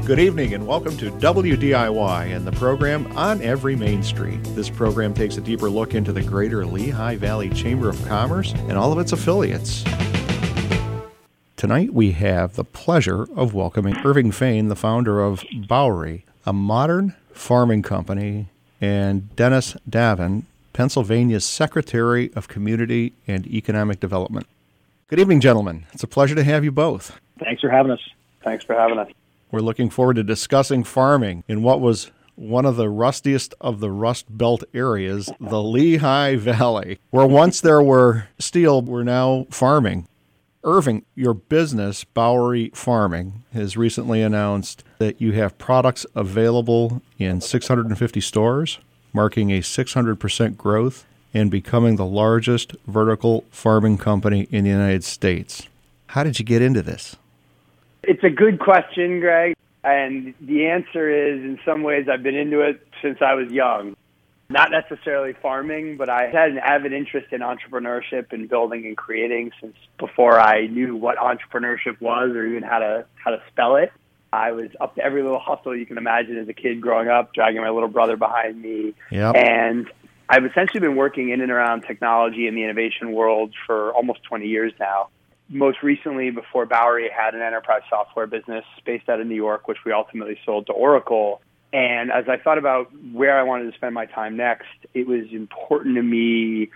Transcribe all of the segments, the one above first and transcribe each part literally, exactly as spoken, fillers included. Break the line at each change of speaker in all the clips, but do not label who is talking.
Good evening and welcome to W D I Y and the program On Every Main Street. This program takes a deeper look into the greater Lehigh Valley Chamber of Commerce and all of its affiliates. Tonight we have the pleasure of welcoming Irving Fain, the founder of Bowery, a modern farming company, and Dennis Davin, Pennsylvania's Secretary of Community and Economic Development. Good evening, gentlemen. It's a pleasure to have you both.
Thanks for having us.
Thanks for having us.
We're looking forward to discussing farming in what was one of the rustiest of the Rust Belt areas, the Lehigh Valley, where once there were steel, we're now farming. Irving, your business, Bowery Farming, has recently announced that you have products available in six hundred fifty stores, marking a six hundred percent growth and becoming the largest vertical farming company in the United States. How did you get into this?
It's a good question, Greg, and the answer is, in some ways, I've been into it since I was young. Not necessarily farming, but I had an avid interest in entrepreneurship and building and creating since before I knew what entrepreneurship was or even how to how to spell it. I was up to every little hustle you can imagine as a kid growing up, dragging my little brother behind me.
Yep.
And I've essentially been working in and around technology and the innovation world for almost twenty years now. Most recently, before Bowery, had an enterprise software business based out of New York, which we ultimately sold to Oracle. And as I thought about where I wanted to spend my time next, it was important to me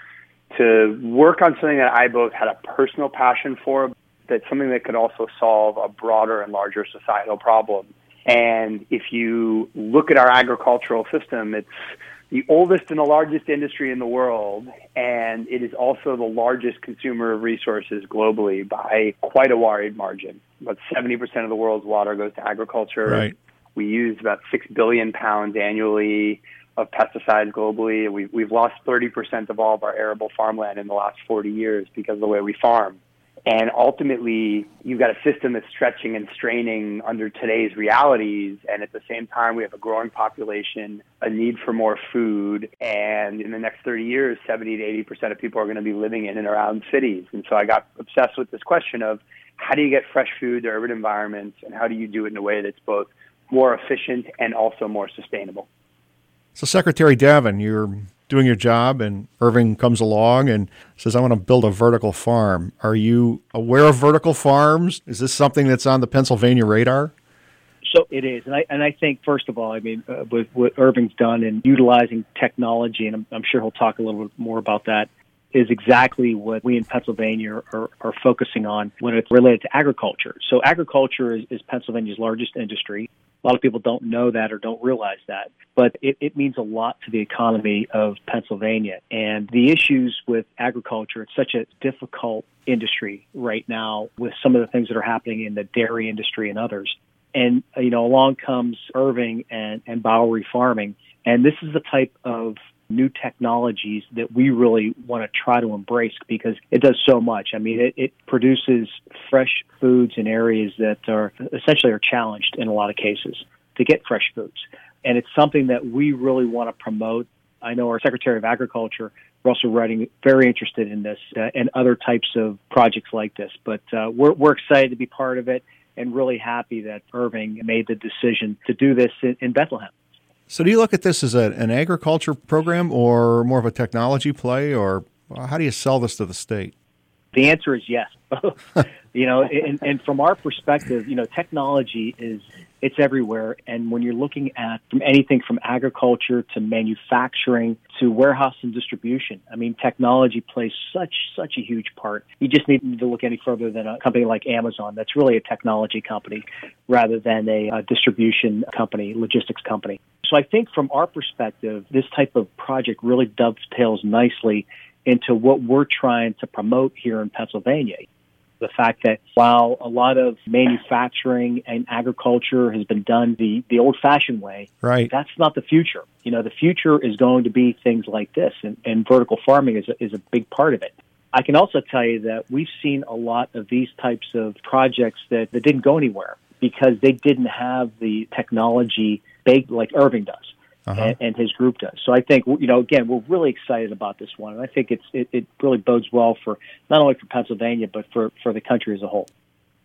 to work on something that I both had a personal passion for, but something that could also solve a broader and larger societal problem. And if you look at our agricultural system, it's the oldest and the largest industry in the world, and it is also the largest consumer of resources globally by quite a wide margin. About seventy percent of the world's water goes to agriculture.
Right.
We use about six billion pounds annually of pesticides globally. We've, we've lost thirty percent of all of our arable farmland in the last forty years because of the way we farm. And ultimately, you've got a system that's stretching and straining under today's realities. And at the same time, we have a growing population, a need for more food. And in the next thirty years, seventy to eighty percent of people are going to be living in and around cities. And so I got obsessed with this question of how do you get fresh food to urban environments, and how do you do it in a way that's both more efficient and also more sustainable?
So, Secretary Davin, you're doing your job, and Irving comes along and says, I want to build a vertical farm. Are you aware of vertical farms? Is this something that's on the Pennsylvania radar?
So it is. And I and I think, first of all, I mean, uh, with what Irving's done in utilizing technology, and I'm, I'm sure he'll talk a little bit more about that, is exactly what we in Pennsylvania are, are focusing on when it's related to agriculture. So agriculture is, is Pennsylvania's largest industry. A lot of people don't know that or don't realize that, but it, it means a lot to the economy of Pennsylvania. And the issues with agriculture, it's such a difficult industry right now with some of the things that are happening in the dairy industry and others. And, you know, along comes Irving and, and Bowery Farming, and this is the type of new technologies that we really want to try to embrace because it does so much. I mean, it, it produces fresh foods in areas that are essentially are challenged in a lot of cases to get fresh foods. And it's something that we really want to promote. I know our Secretary of Agriculture, we're also writing, very interested in this uh, and other types of projects like this. But uh, we're, we're excited to be part of it and really happy that Irving made the decision to do this in, in Bethlehem.
So do you look at this as a, an agriculture program or more of a technology play, or how do you sell this to the state?
The answer is yes. you know, and, and from our perspective, you know, technology is, it's everywhere. And when you're looking at from anything from agriculture to manufacturing to warehouse and distribution, I mean, technology plays such, such a huge part. You just need to look any further than a company like Amazon. That's really a technology company rather than a, a distribution company, logistics company. So I think from our perspective, this type of project really dovetails nicely into what we're trying to promote here in Pennsylvania. The fact that while a lot of manufacturing and agriculture has been done the, the old-fashioned way,
right,
that's not the future. You know, the future is going to be things like this, and, and vertical farming is a, is a big part of it. I can also tell you that we've seen a lot of these types of projects that, that didn't go anywhere because they didn't have the technology baked like Irving does. Uh-huh. and, and his group does. So I think, you know, again, we're really excited about this one. And I think it's it, it really bodes well for not only for Pennsylvania, but for, for the country as a whole.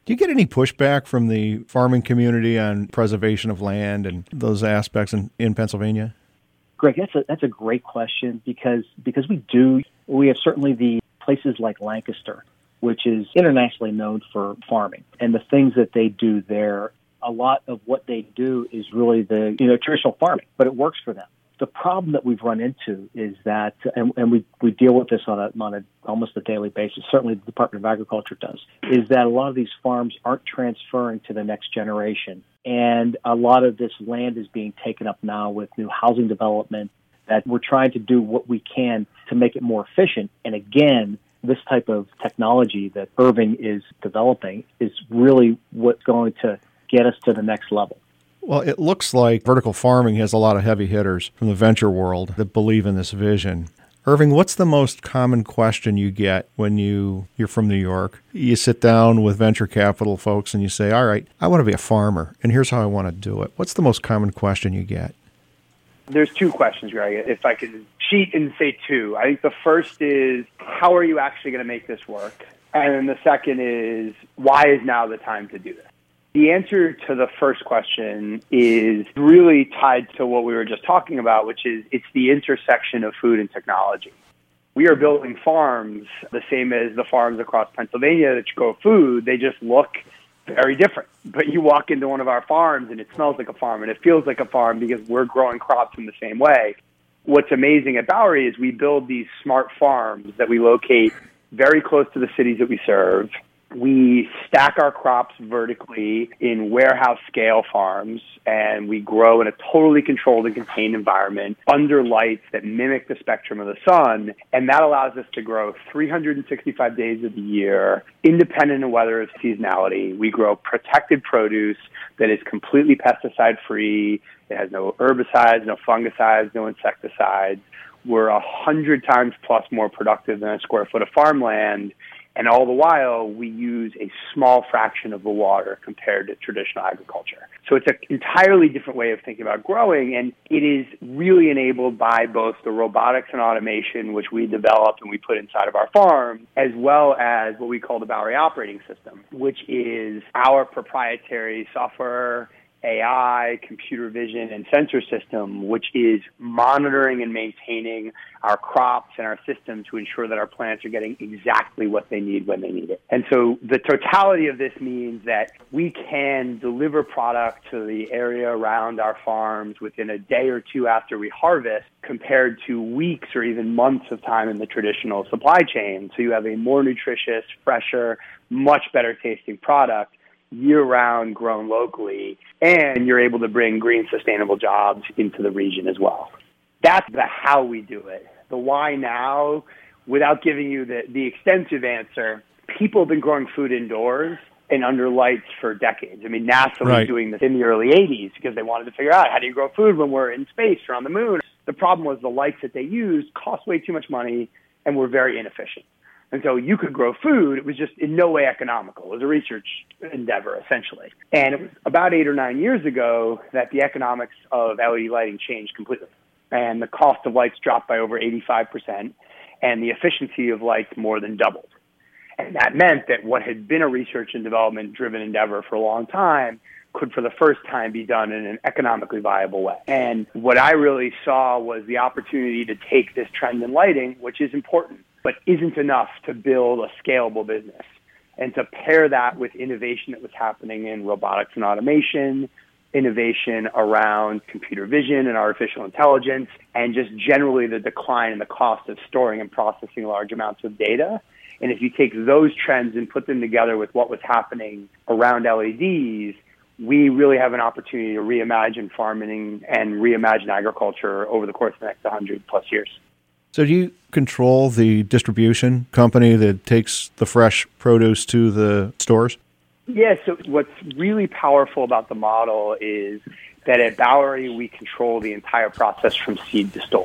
Do you get any pushback from the farming community on preservation of land and those aspects in, in Pennsylvania?
Greg, that's a, that's a great question because because we do. We have certainly the places like Lancaster, which is internationally known for farming, and the things that they do there. A lot of what they do is really the you know traditional farming, but it works for them. The problem that we've run into is that, and, and we, we deal with this on a on a almost a daily basis. Certainly, the Department of Agriculture does. Is that a lot of these farms aren't transferring to the next generation, and a lot of this land is being taken up now with new housing development. That we're trying to do what we can to make it more efficient. And again, this type of technology that Irving is developing is really what's going to get us to the next level.
Well, it looks like vertical farming has a lot of heavy hitters from the venture world that believe in this vision. Irving, what's the most common question you get when you, you're from New York? You sit down with venture capital folks and you say, all right, I want to be a farmer, and here's how I want to do it. What's the most common question you get?
There's two questions, Greg. If I could cheat and say two. I think the first is, how are you actually going to make this work? And then the second is, why is now the time to do this? The answer to the first question is really tied to what we were just talking about, which is it's the intersection of food and technology. We are building farms the same as the farms across Pennsylvania that grow food. They just look very different. But you walk into one of our farms and it smells like a farm and it feels like a farm because we're growing crops in the same way. What's amazing at Bowery is we build these smart farms that we locate very close to the cities that we serve. We stack our crops vertically in warehouse scale farms, and we grow in a totally controlled and contained environment under lights that mimic the spectrum of the sun. And that allows us to grow three hundred sixty-five days of the year, independent of weather or seasonality. We grow protected produce that is completely pesticide free. It has no herbicides, no fungicides, no insecticides. We're a hundred times plus more productive than a square foot of farmland. And all the while, we use a small fraction of the water compared to traditional agriculture. So it's an entirely different way of thinking about growing, and it is really enabled by both the robotics and automation, which we developed and we put inside of our farm, as well as what we call the Bowery Operating System, which is our proprietary software, A I, computer vision, and sensor system, which is monitoring and maintaining our crops and our system to ensure that our plants are getting exactly what they need when they need it. And so the totality of this means that we can deliver product to the area around our farms within a day or two after we harvest, compared to weeks or even months of time in the traditional supply chain. So you have a more nutritious, fresher, much better tasting product year-round, grown locally, and you're able to bring green, sustainable jobs into the region as well. That's the how we do it. The why now, without giving you the, the extensive answer, people have been growing food indoors and under lights for decades. I mean, NASA
Right.
was doing this in the early eighties because they wanted to figure out, how do you grow food when we're in space or on the moon? The problem was the lights that they used cost way too much money and were very inefficient. And so you could grow food. It was just in no way economical. It was a research endeavor, essentially. And it was about eight or nine years ago that the economics of L E D lighting changed completely. And the cost of lights dropped by over eighty-five percent, and the efficiency of lights more than doubled. And that meant that what had been a research and development driven endeavor for a long time could for the first time be done in an economically viable way. And what I really saw was the opportunity to take this trend in lighting, which is important, but isn't enough to build a scalable business, and to pair that with innovation that was happening in robotics and automation, innovation around computer vision and artificial intelligence, and just generally the decline in the cost of storing and processing large amounts of data. And if you take those trends and put them together with what was happening around L E Ds, we really have an opportunity to reimagine farming and reimagine agriculture over the course of the next one hundred plus years.
So do you control the distribution company that takes the fresh produce to the stores?
Yeah, so what's really powerful about the model is that at Bowery, we control the entire process from seed to store.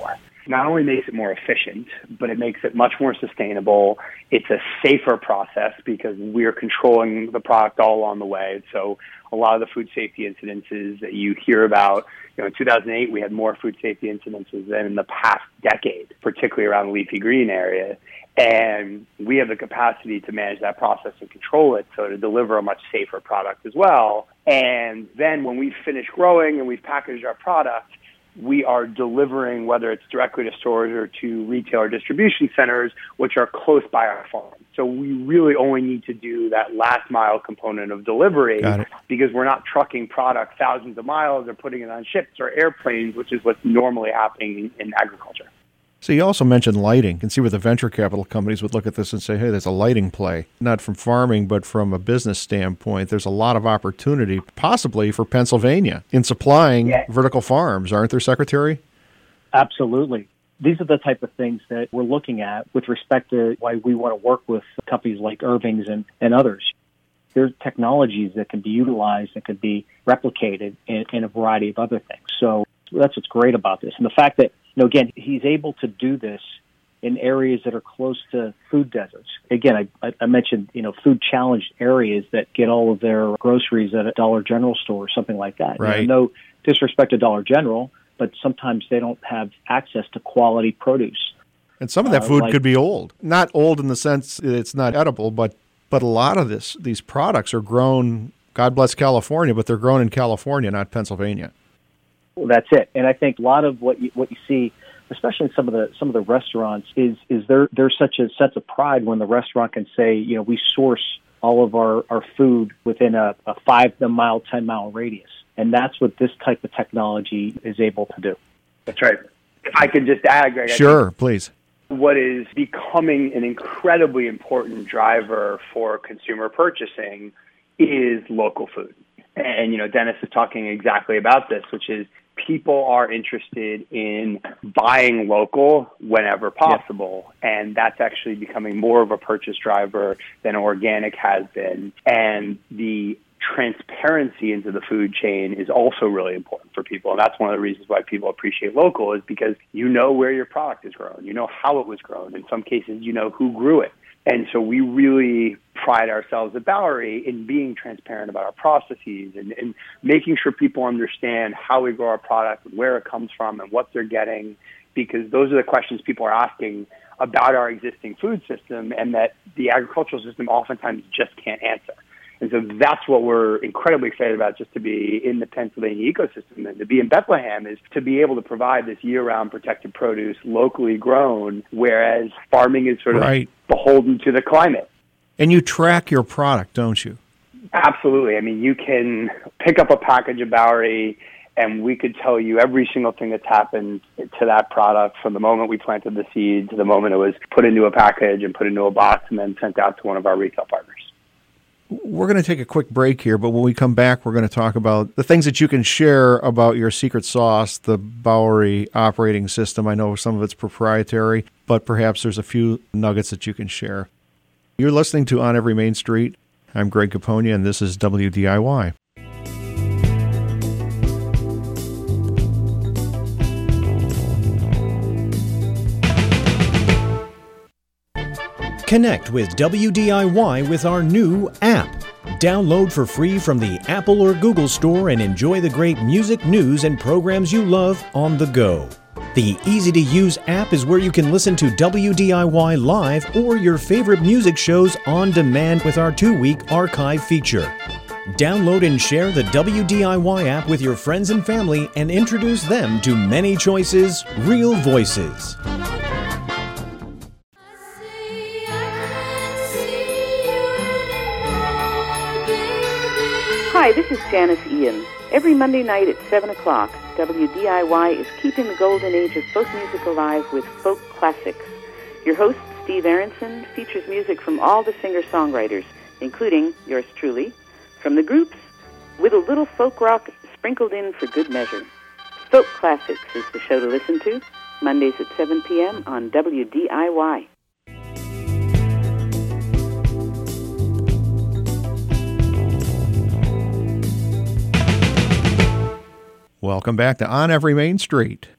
not only makes it more efficient, but it makes it much more sustainable. It's a safer process because we're controlling the product all along the way. So a lot of the food safety incidences that you hear about, you know, in two thousand eight, we had more food safety incidences than in the past decade, particularly around the leafy green area. And we have the capacity to manage that process and control it, so to deliver a much safer product as well. And then when we finish growing and we've packaged our product, we are delivering, whether it's directly to stores or to retail or distribution centers, which are close by our farm. So we really only need to do that last mile component of delivery because we're not trucking product thousands of miles or putting it on ships or airplanes, which is what's normally happening in agriculture.
So you also mentioned lighting. You can see where the venture capital companies would look at this and say, hey, there's a lighting play, not from farming, but from a business standpoint. There's a lot of opportunity, possibly for Pennsylvania, in supplying yeah. vertical farms, aren't there, Secretary?
Absolutely. These are the type of things that we're looking at with respect to why we want to work with companies like Irving's and, and others. There's technologies that can be utilized and could be replicated in, in a variety of other things. So that's what's great about this. And the fact that, you know, again, he's able to do this in areas that are close to food deserts. Again, I, I mentioned, you know, food-challenged areas that get all of their groceries at a Dollar General store or something like that.
Right.
You know, no disrespect to Dollar General, but sometimes they don't have access to quality produce.
And some of that food
uh, like,
could be old. Not old in the sense it's not edible, but but a lot of this these products are grown, God bless California, but they're grown in California, not Pennsylvania.
Well, that's it. And I think a lot of what you, what you see, especially in some of the some of the restaurants, is is there there's such a sense of pride when the restaurant can say, you know, we source all of our, our food within a, a five mile, ten mile radius. And that's what this type of technology is able to do.
That's right. If I could just add, Greg.
Sure, please.
What is becoming an incredibly important driver for consumer purchasing is local food. And, you know, Dennis is talking exactly about this, which is people are interested in buying local whenever possible. Yep. And that's actually becoming more of a purchase driver than organic has been. And the transparency into the food chain is also really important for people. And that's one of the reasons why people appreciate local is because you know where your product is grown. You know how it was grown. In some cases, you know who grew it. And so we really pride ourselves at Bowery in being transparent about our processes and, and making sure people understand how we grow our product and where it comes from and what they're getting, because those are the questions people are asking about our existing food system and that the agricultural system oftentimes just can't answer. And so that's what we're incredibly excited about, just to be in the Pennsylvania ecosystem and to be in Bethlehem, is to be able to provide this year-round protected produce locally grown, whereas farming is sort of right. beholden to the climate.
And you track your product, don't you?
Absolutely. I mean, you can pick up a package of Bowery and we could tell you every single thing that's happened to that product from the moment we planted the seed to the moment it was put into a package and put into a box and then sent out to one of our retail partners.
We're going to take a quick break here, but when we come back, we're going to talk about the things that you can share about your secret sauce, the Bowery operating system. I know some of it's proprietary, but perhaps there's a few nuggets that you can share. You're listening to On Every Main Street. I'm Greg Capone, and this is W D I Y.
Connect with W D I Y with our new app. Download for free from the Apple or Google Store and enjoy the great music, news, and programs you love on the go. The easy-to-use app is where you can listen to W D I Y live or your favorite music shows on demand with our two-week archive feature. Download and share the W D I Y app with your friends and family and introduce them to many choices, real voices.
Hi, this is Janice Ian. Every Monday night at seven o'clock, W D I Y is keeping the golden age of folk music alive with folk classics. Your host, Steve Aronson, features music from all the singer-songwriters, including yours truly, from the groups, with a little folk rock sprinkled in for good measure. Folk Classics is the show to listen to, Mondays at seven p.m. on W D I Y.
Welcome back to On Every Main Street.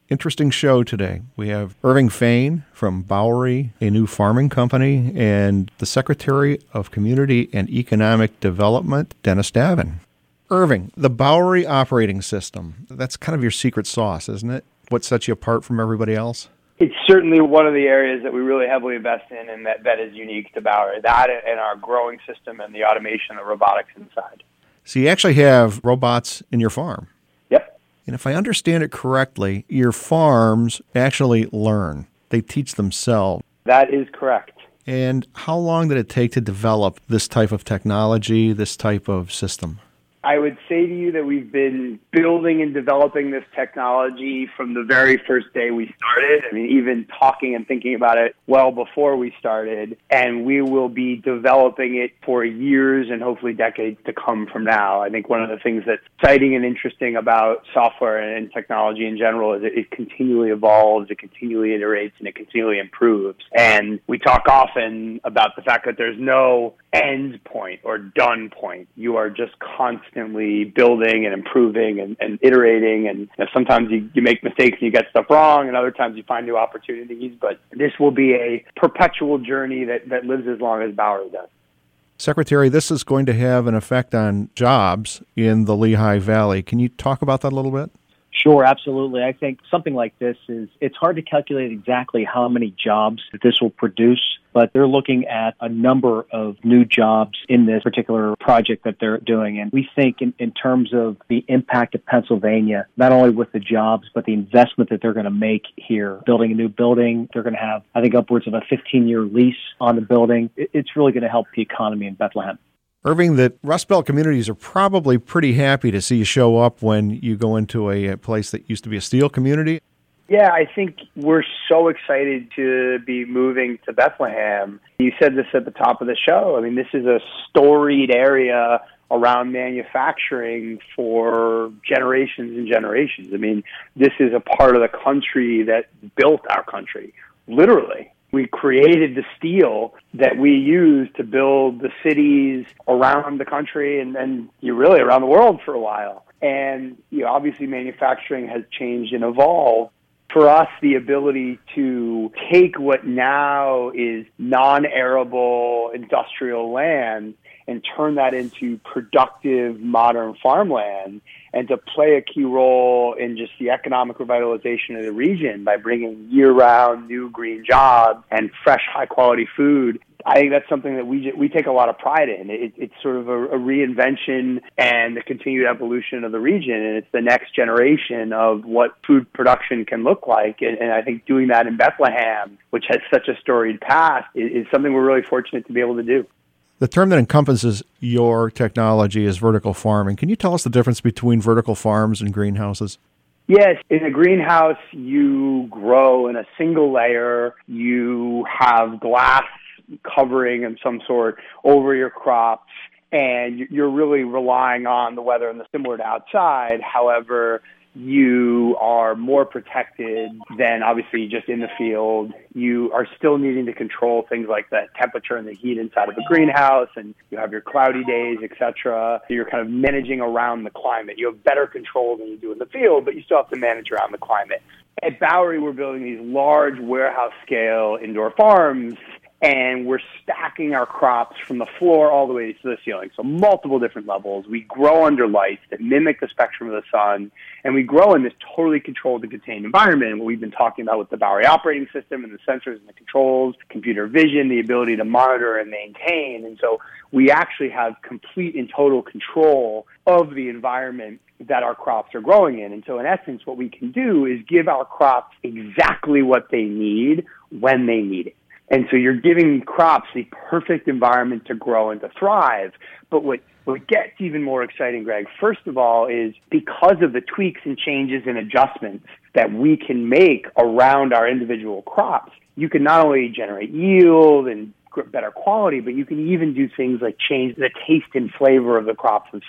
interesting show today. We have Irving Fain from Bowery, a new farming company, and the Secretary of Community and Economic Development, Dennis Davin. Irving, the Bowery operating system, that's kind of your secret sauce, isn't it? What sets you apart from everybody else?
It's certainly one of the areas that we really heavily invest in, and that, that is unique to Bowery. That and our growing system and the automation, the robotics inside.
So you actually have robots in your farm.
Yep.
And if I understand it correctly, your farms actually learn. They teach themselves.
That is correct.
And how long did it take to develop this type of technology, this type of system?
I would say to you that we've been building and developing this technology from the very first day we started. I mean, even talking and thinking about it well before we started. And we will be developing it for years and hopefully decades to come from now. I think one of the things that's exciting and interesting about software and technology in general is that it continually evolves, it continually iterates, and it continually improves. And we talk often about the fact that there's no end point or done point. You are just constantly building and improving and, and iterating. And you know, sometimes you, you make mistakes and you get stuff wrong, and other times you find new opportunities. But this will be a perpetual journey that, that lives as long as Bowery does.
Secretary, this is going to have an effect on jobs in the Lehigh Valley. Can you talk about that a little bit?
Sure, absolutely. I think something like this is, it's hard to calculate exactly how many jobs that this will produce, but they're looking at a number of new jobs in this particular project that they're doing. And we think in, in terms of the impact of Pennsylvania, not only with the jobs, but the investment that they're going to make here. Building a new building, they're going to have, I think, upwards of a fifteen-year lease on the building. It, it's really going to help the economy in Bethlehem.
Irving, the Rust Belt communities are probably pretty happy to see you show up when you go into a, a place that used to be a steel community.
Yeah, I think we're so excited to be moving to Bethlehem. You said this at the top of the show. I mean, this is a storied area around manufacturing for generations and generations. I mean, this is a part of the country that built our country, literally. We created the steel that we use to build the cities around the country and, and really around the world for a while. And you know, obviously manufacturing has changed and evolved. For us, the ability to take what now is non-arable industrial land and turn that into productive modern farmland, and to play a key role in just the economic revitalization of the region by bringing year-round new green jobs and fresh, high-quality food. I think that's something that we we take a lot of pride in. It, it's sort of a, a reinvention and the continued evolution of the region, and it's the next generation of what food production can look like. And, and I think doing that in Bethlehem, which has such a storied past, is, is something we're really fortunate to be able to do.
The term that encompasses your technology is vertical farming. Can you tell us the difference between vertical farms and greenhouses?
Yes, in a greenhouse, you grow in a single layer. You have glass covering of some sort over your crops, and you're really relying on the weather and the similar to outside. However, you are more protected than obviously just in the field. You are still needing to control things like the temperature and the heat inside of a greenhouse, and you have your cloudy days, et cetera. So you're kind of managing around the climate. You have better control than you do in the field, but you still have to manage around the climate. At Bowery, we're building these large warehouse-scale indoor farms, and we're stacking our crops from the floor all the way to the ceiling. So multiple different levels. We grow under lights that mimic the spectrum of the sun, and we grow in this totally controlled and contained environment. And what we've been talking about with the Bowery operating system and the sensors and the controls, computer vision, the ability to monitor and maintain. And so we actually have complete and total control of the environment that our crops are growing in. And so in essence, what we can do is give our crops exactly what they need when they need it. And so you're giving crops the perfect environment to grow and to thrive. But what, what gets even more exciting, Greg, first of all, is because of the tweaks and changes and adjustments that we can make around our individual crops, you can not only generate yield and better quality, but you can even do things like change the taste and flavor of the crops themselves.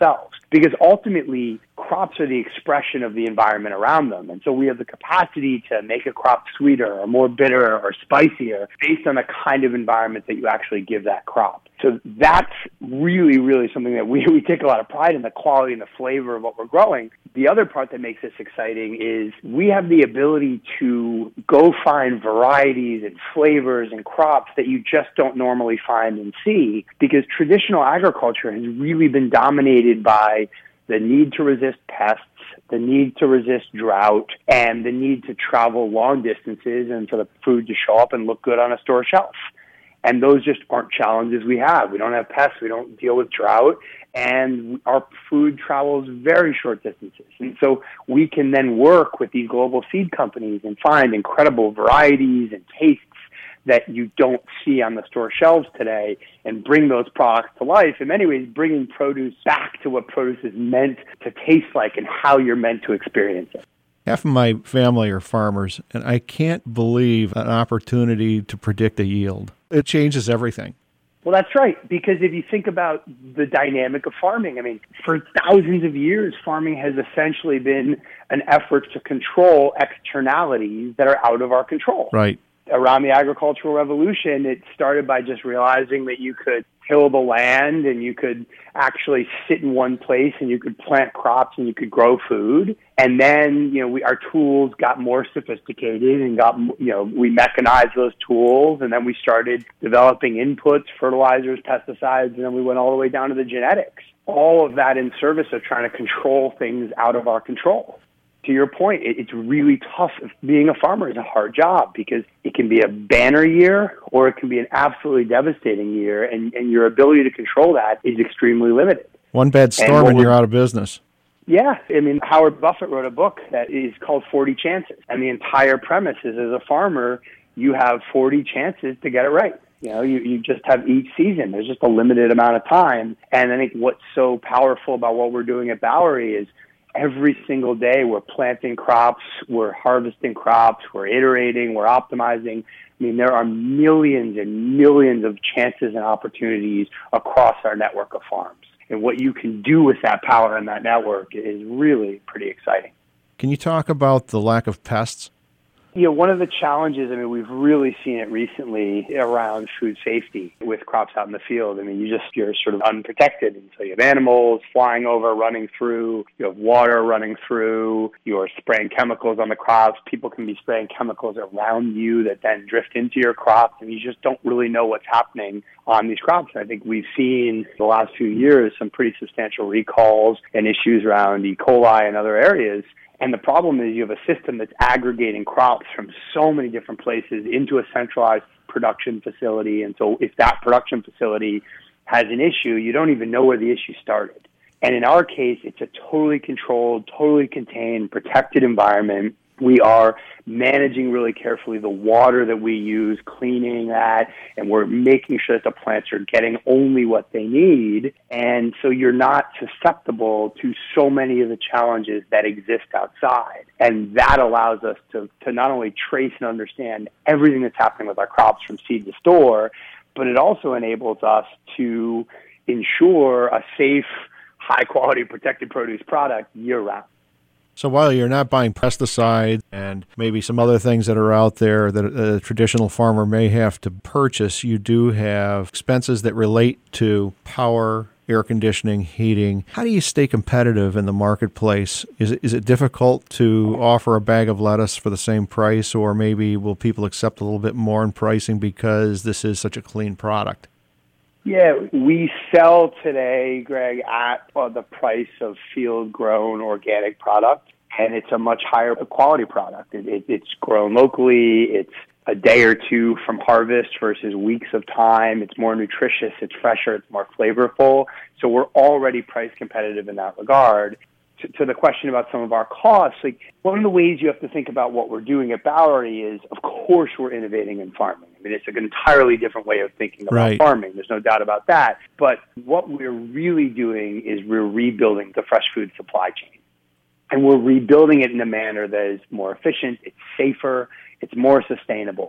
because ultimately crops are the expression of the environment around them. And so we have the capacity to make a crop sweeter or more bitter or spicier based on the kind of environment that you actually give that crop. So that's really, really something that we, we take a lot of pride in, the quality and the flavor of what we're growing. The other part that makes this exciting is we have the ability to go find varieties and flavors and crops that you just don't normally find and see, because traditional agriculture has really been dominated by the need to resist pests, the need to resist drought, and the need to travel long distances and for the food to show up and look good on a store shelf. And those just aren't challenges we have. We don't have pests. We don't deal with drought. And our food travels very short distances. And so we can then work with these global seed companies and find incredible varieties and tastes that you don't see on the store shelves today and bring those products to life. In many ways, bringing produce back to what produce is meant to taste like and how you're meant to experience it.
Half of my family are farmers, and I can't believe an opportunity to predict a yield. It changes everything.
Well, that's right, because if you think about the dynamic of farming, I mean, for thousands of years, farming has essentially been an effort to control externalities that are out of our control.
Right.
Around the agricultural revolution, it started by just realizing that you could till the land and you could actually sit in one place and you could plant crops and you could grow food. And then, you know, we, our tools got more sophisticated and got, you know, we mechanized those tools, and then we started developing inputs, fertilizers, pesticides, and then we went all the way down to the genetics. All of that in service of trying to control things out of our control. To your point, it, it's really tough. Being a farmer is a hard job because it can be a banner year or it can be an absolutely devastating year, and, and your ability to control that is extremely limited.
One bad storm and, and you're out of business.
Yeah. I mean, Howard Buffett wrote a book that is called forty chances. And the entire premise is, as a farmer, you have forty chances to get it right. You know, you, you just have each season. There's just a limited amount of time. And I think what's so powerful about what we're doing at Bowery is every single day we're planting crops, we're harvesting crops, we're iterating, we're optimizing. I mean, there are millions and millions of chances and opportunities across our network of farms. And what you can do with that power and that network is really pretty exciting.
Can you talk about the lack of pests?
You know, one of the challenges, I mean, we've really seen it recently around food safety with crops out in the field. I mean, you just, you're sort of unprotected. And so you have animals flying over, running through, you have water running through, you're spraying chemicals on the crops. People can be spraying chemicals around you that then drift into your crops, and you just don't really know what's happening on these crops. I think we've seen the last few years some pretty substantial recalls and issues around E. coli and other areas. And the problem is you have a system that's aggregating crops from so many different places into a centralized production facility. And so if that production facility has an issue, you don't even know where the issue started. And in our case, it's a totally controlled, totally contained, protected environment. We are managing really carefully the water that we use, cleaning that, and we're making sure that the plants are getting only what they need. And so you're not susceptible to so many of the challenges that exist outside. And that allows us to, to not only trace and understand everything that's happening with our crops from seed to store, but it also enables us to ensure a safe, high-quality, protected produce product year-round.
So while you're not buying pesticides and maybe some other things that are out there that a traditional farmer may have to purchase, you do have expenses that relate to power, air conditioning, heating. How do you stay competitive in the marketplace? Is it, is it difficult to offer a bag of lettuce for the same price, or maybe will people accept a little bit more in pricing because this is such a clean product?
Yeah, we sell today, Greg, at uh, the price of field-grown organic product, and it's a much higher quality product. It, it, it's grown locally. It's a day or two from harvest versus weeks of time. It's more nutritious. It's fresher. It's more flavorful. So we're already price competitive in that regard. To, to the question about some of our costs, like one of the ways you have to think about what we're doing at Bowery is, of course, we're innovating in farming. I mean, it's an entirely different way of thinking about
right.
farming. There's no doubt about that. But what we're really doing is we're rebuilding the fresh food supply chain. And we're rebuilding it in a manner that is more efficient, it's safer, it's more sustainable.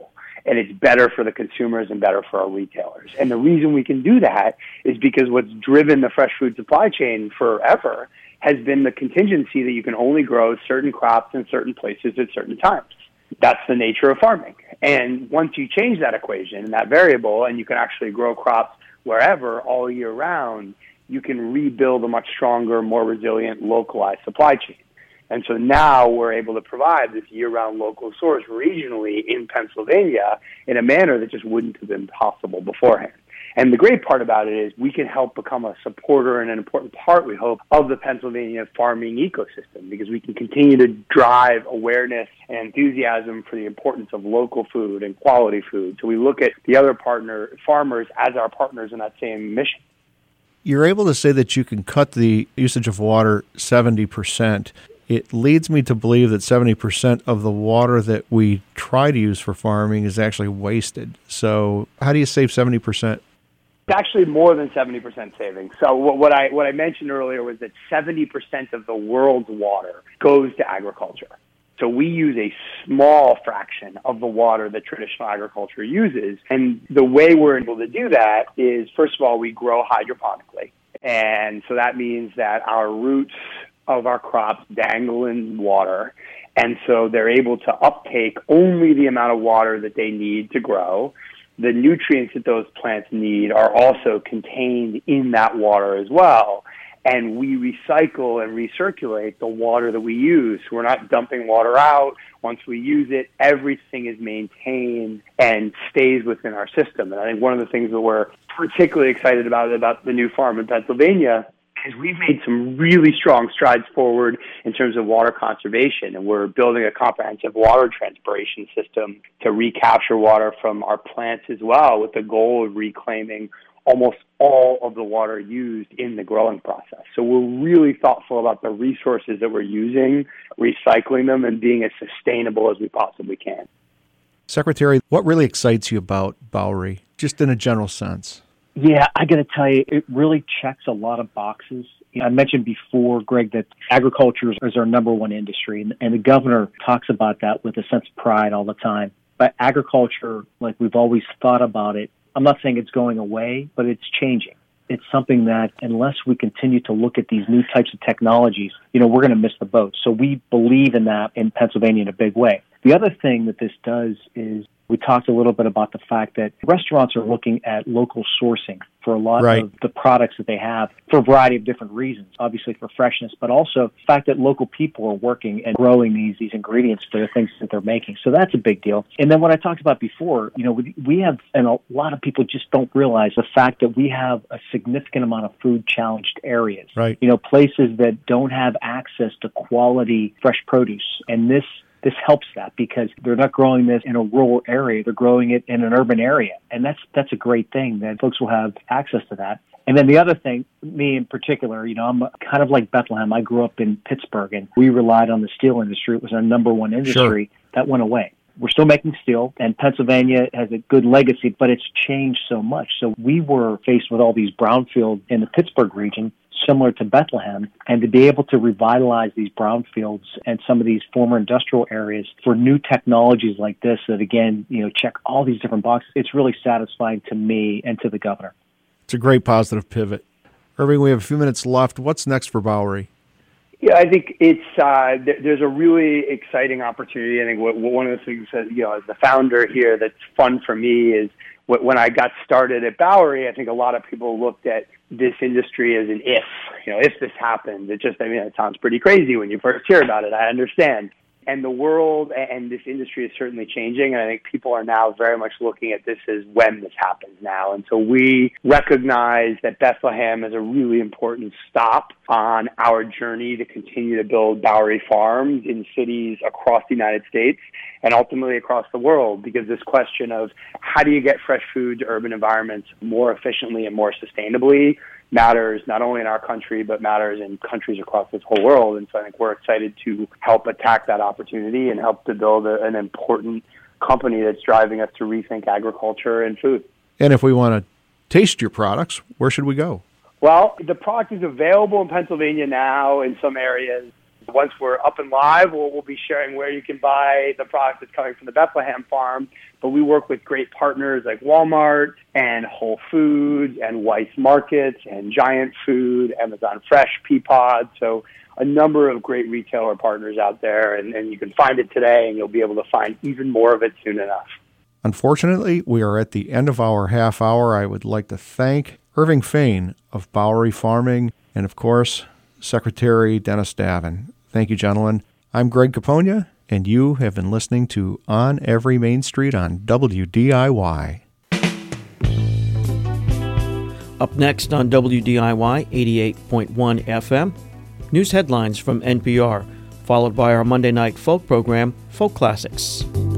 and it's better for the consumers and better for our retailers. And the reason we can do that is because what's driven the fresh food supply chain forever has been the contingency that you can only grow certain crops in certain places at certain times. That's the nature of farming. And once you change that equation and that variable, and you can actually grow crops wherever all year round, you can rebuild a much stronger, more resilient, localized supply chain. And so now we're able to provide this year-round local source regionally in Pennsylvania in a manner that just wouldn't have been possible beforehand. And the great part about it is we can help become a supporter and an important part, we hope, of the Pennsylvania farming ecosystem, because we can continue to drive awareness and enthusiasm for the importance of local food and quality food. So we look at the other partner farmers as our partners in that same mission.
You're able to say that you can cut the usage of water seventy percent. It leads me to believe that seventy percent of the water that we try to use for farming is actually wasted. So how do you save seventy percent?
It's actually more than seventy percent savings. So what, what I what I mentioned earlier was that seventy percent of the world's water goes to agriculture. So we use a small fraction of the water that traditional agriculture uses. And the way we're able to do that is, first of all, we grow hydroponically. And so that means that our roots of our crops dangle in water. And so they're able to uptake only the amount of water that they need to grow. The nutrients that those plants need are also contained in that water as well. And we recycle and recirculate the water that we use. So we're not dumping water out. Once we use it, everything is maintained and stays within our system. And I think one of the things that we're particularly excited about about the new farm in Pennsylvania is we've made some really strong strides forward in terms of water conservation. And we're building a comprehensive water transpiration system to recapture water from our plants as well, with the goal of reclaiming almost all of the water used in the growing process. So we're really thoughtful about the resources that we're using, recycling them, and being as sustainable as we possibly can.
Secretary, what really excites you about Bowery, just in a general sense?
Yeah, I got to tell you, it really checks a lot of boxes. You know, I mentioned before, Greg, that agriculture is our number one industry, and, and the governor talks about that with a sense of pride all the time. But agriculture, like we've always thought about it, I'm not saying it's going away, but it's changing. It's something that unless we continue to look at these new types of technologies, you know, we're going to miss the boat. So we believe in that in Pennsylvania in a big way. The other thing that this does is we talked a little bit about the fact that restaurants are looking at local sourcing for a lot
right.
of the products that they have for a variety of different reasons, obviously for freshness, but also the fact that local people are working and growing these these ingredients for the things that they're making. So that's a big deal. And then what I talked about before, you know, we, we have, and a lot of people just don't realize the fact that we have a significant amount of food-challenged areas.
Right.
You know, places that don't have access to quality fresh produce. And this This helps that because they're not growing this in a rural area. They're growing it in an urban area. And that's that's a great thing that folks will have access to that. And then the other thing, me in particular, you know, I'm kind of like Bethlehem. I grew up in Pittsburgh, and we relied on the steel industry. It was our number one industry. Sure. That went away. We're still making steel, and Pennsylvania has a good legacy, but it's changed so much. So we were faced with all these brownfields in the Pittsburgh region, similar to Bethlehem, and to be able to revitalize these brownfields and some of these former industrial areas for new technologies like this that, again, you know, check all these different boxes, it's really satisfying to me and to the governor.
It's a great positive pivot. Irving, we have a few minutes left. What's next for Bowery?
Yeah, I think it's uh, th- there's a really exciting opportunity. I think what, what one of the things that, you know, as the founder here that's fun for me is what, when I got started at Bowery, I think a lot of people looked at this industry as an if, you know, if this happens. It just, I mean, it sounds pretty crazy when you first hear about it. I understand. And the world and this industry is certainly changing, and I think people are now very much looking at this as when this happens now. And so we recognize that Bethlehem is a really important stop on our journey to continue to build Bowery farms in cities across the United States and ultimately across the world, because this question of how do you get fresh food to urban environments more efficiently and more sustainably matters not only in our country, but matters in countries across this whole world. And so I think we're excited to help attack that opportunity and help to build a, an important company that's driving us to rethink agriculture and food.
And if we want to taste your products, where should we go?
Well, the product is available in Pennsylvania now in some areas. Once we're up and live, we'll, we'll be sharing where you can buy the product that's coming from the Bethlehem farm. But we work with great partners like Walmart and Whole Foods and Weis Markets and Giant Food, Amazon Fresh, Peapod. So a number of great retailer partners out there, and, and you can find it today, and you'll be able to find even more of it soon enough.
Unfortunately, we are at the end of our half hour. I would like to thank Irving Fain of Bowery Farming and, of course, Secretary Dennis Davin. Thank you, gentlemen. I'm Greg Capogna, and you have been listening to On Every Main Street on W D I Y.
Up next on W D I Y eighty-eight point one F M, news headlines from N P R, followed by our Monday night folk program, Folk Classics.